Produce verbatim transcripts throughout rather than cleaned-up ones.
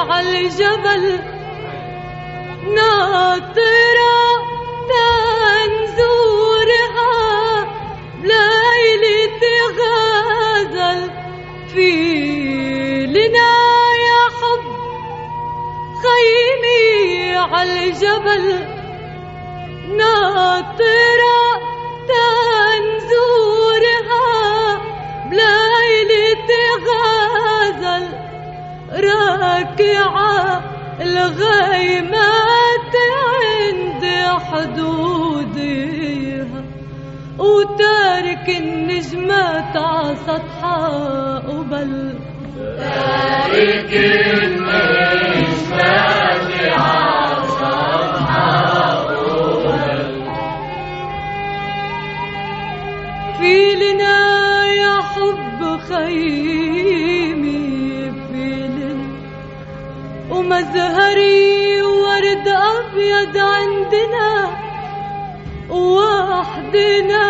عالجبل ناطرة تنزورها بليلة غزل في لنا يا حب خيمي عالجبل ناطرة تنزورها بليلة غزل راكعة الغيمات عند حدودها وتارك النجمات عسطحها قبل تارك النجمات عسطحها قبل في لنا يا حب خيمي في لنا ومزهري ورد أبيض عندنا وحدنا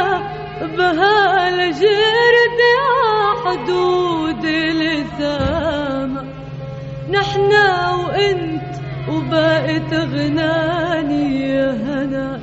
بهالجرد حدود السما نحنا وانت وبقت غناني هنا